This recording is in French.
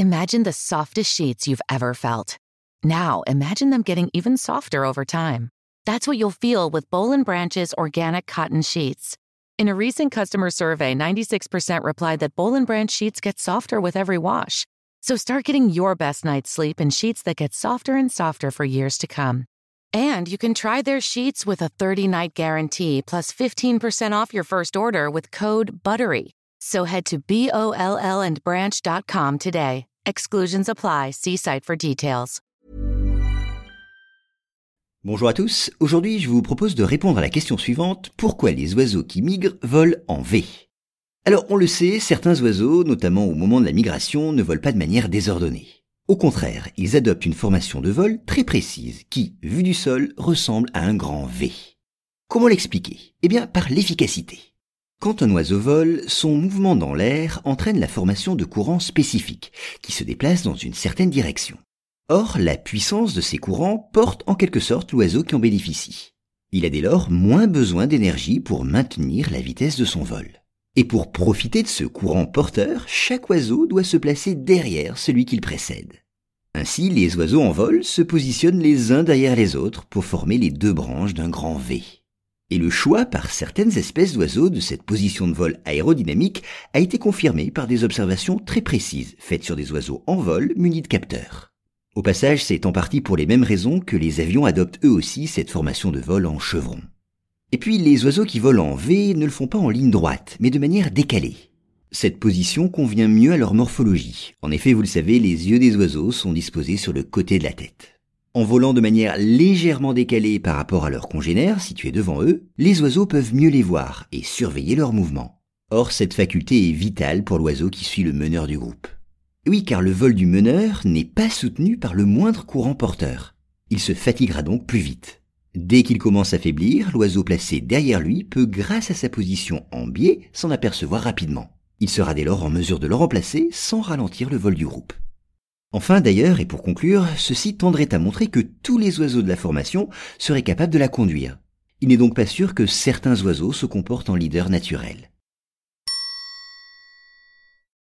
Imagine the softest sheets you've ever felt. Now, imagine them getting even softer over time. That's what you'll feel with Boll & Branch's organic cotton sheets. In a recent customer survey, 96% replied that Boll & Branch sheets get softer with every wash. So start getting your best night's sleep in sheets that get softer and softer for years to come. And you can try their sheets with a 30-night guarantee plus 15% off your first order with code BUTTERY. So head to BOLLandbranch.com today. Exclusions apply. See site for details. Bonjour à tous, aujourd'hui je vous propose de répondre à la question suivante, pourquoi les oiseaux qui migrent volent en V? Alors on le sait, certains oiseaux, notamment au moment de la migration, ne volent pas de manière désordonnée. Au contraire, ils adoptent une formation de vol très précise qui, vue du sol, ressemble à un grand V. Comment l'expliquer? Eh bien par l'efficacité. Quand un oiseau vole, son mouvement dans l'air entraîne la formation de courants spécifiques qui se déplacent dans une certaine direction. Or, la puissance de ces courants porte en quelque sorte l'oiseau qui en bénéficie. Il a dès lors moins besoin d'énergie pour maintenir la vitesse de son vol. Et pour profiter de ce courant porteur, chaque oiseau doit se placer derrière celui qu'il précède. Ainsi, les oiseaux en vol se positionnent les uns derrière les autres pour former les deux branches d'un grand V. Et le choix par certaines espèces d'oiseaux de cette position de vol aérodynamique a été confirmé par des observations très précises faites sur des oiseaux en vol munis de capteurs. Au passage, c'est en partie pour les mêmes raisons que les avions adoptent eux aussi cette formation de vol en chevron. Et puis, les oiseaux qui volent en V ne le font pas en ligne droite, mais de manière décalée. Cette position convient mieux à leur morphologie. En effet, vous le savez, les yeux des oiseaux sont disposés sur le côté de la tête. En volant de manière légèrement décalée par rapport à leurs congénères situés devant eux, les oiseaux peuvent mieux les voir et surveiller leurs mouvements. Or, cette faculté est vitale pour l'oiseau qui suit le meneur du groupe. Oui, car le vol du meneur n'est pas soutenu par le moindre courant porteur. Il se fatiguera donc plus vite. Dès qu'il commence à faiblir, l'oiseau placé derrière lui peut, grâce à sa position en biais, s'en apercevoir rapidement. Il sera dès lors en mesure de le remplacer sans ralentir le vol du groupe. Enfin d'ailleurs, et pour conclure, ceci tendrait à montrer que tous les oiseaux de la formation seraient capables de la conduire. Il n'est donc pas sûr que certains oiseaux se comportent en leader naturel.